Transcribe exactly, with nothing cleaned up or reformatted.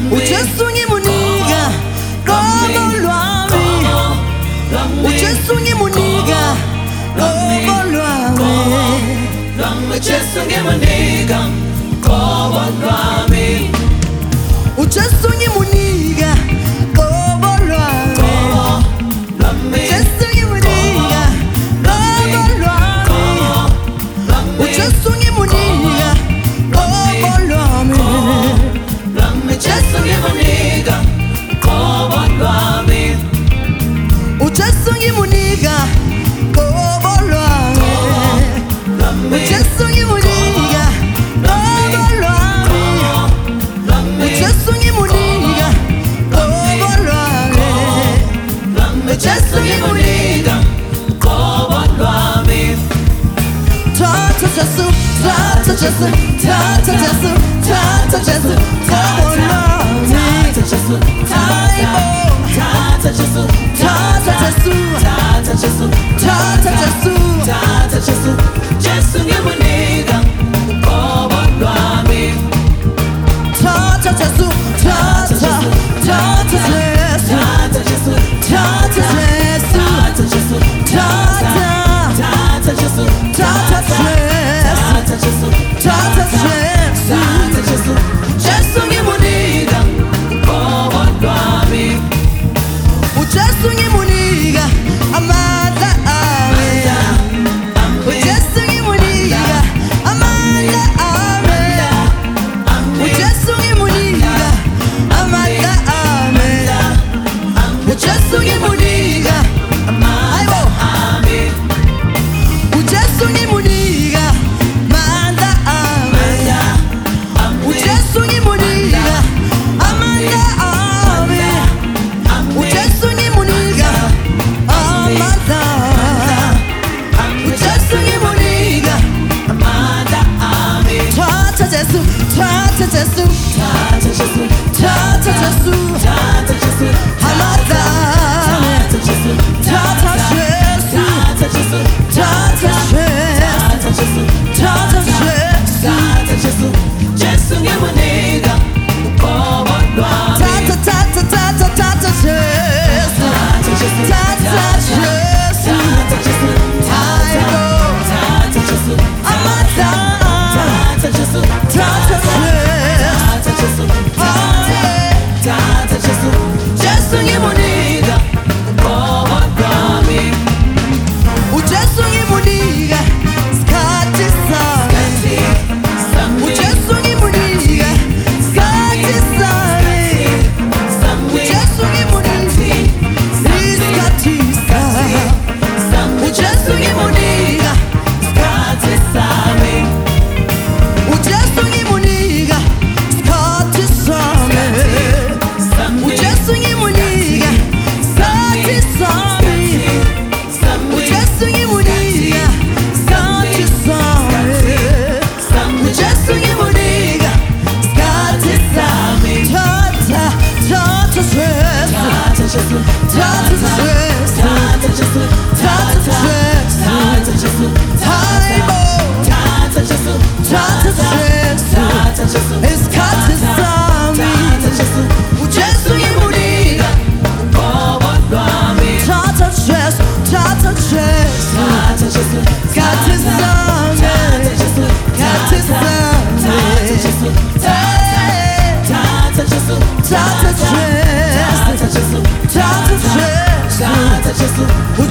ujesungi muniga robo lwami ujesungi muniga robo lwami ujesungi muniga robo lwami ujesungi muniga robo lwami ujesungi muniga robo lwami ujesungi muniga robo lwami ujesungi muniga robo lwami ujesungi muniga robo lwami ujesungi muniga robo lwami ujesungi muniga robo lwami ujesungi muniga robo lwami Tata Jesu Tata Jesu Tata Jesu Tata Jesu robo lwami Tata Jesu Tata Jesu Tata Jesu Tata Jesu Tata Jesu Tata Jesu Jesu ngimuniga robo lwami Tata Jesu Tata Tata Jesu Tata Jesu Tata Jesu Tata Jesu Tata Tata Jesu Tata Jesu Tata Jesu Tata Jesu Jesu ngimuniga robo lwami uJesu ngimuniga amandla ami uJesu ngimuniga amandla ami uJesu ngimuniga amandla ami uJesu ngimuniga amandla ami uJesu ngimuniga amandla ami uJesu ngimuniga amandla ami uJesu ngimuniga amandla uJesu ngimuniga amandla ami Tata Jesu Tata Jesu Tata Jesu Tata Jesu Tata Jesu amandla Tata Jesu Tata Jesu Tata Jesu Tata Jesu Tata Jesu Tata Jesu Jesu ngimuniga robo lwami Tata Tata Tata Tata Jesu Tata Jesu Tata Jesu Tata Jesu Aibo Tata Jesu amandla Tata Jesu Tata Jesu Tata Jesu Jesu ngimuniga robo lwami uJesu ngimuniga skhathi sami uJesu ngimuniga skhathi sami uJesu ngimuniga skhathi sami uJesu ngimuniga skhathi sami uJesu ngimuniga skhathi sami uJesu ngimuniga skhathi sami uJesu ngimuniga skhathi sami uJesu ngimuniga skhathi sami Tata Tata Jesu Tata Jesu Tata Jesu Tata Jesu Tata Jesu Aibo Tata Jesu Tata Jesu Tata Jesu skhathi sami Tata Jesu uJesu ngimuniga robo lwami Tata Jesu Tata Jesu Tata Jesu skhathi sami Tata Jesu skhathi sami Tata Jesu Tata Jesu Tata Jesu Tata Jesu Tata Jesu Tata Jesu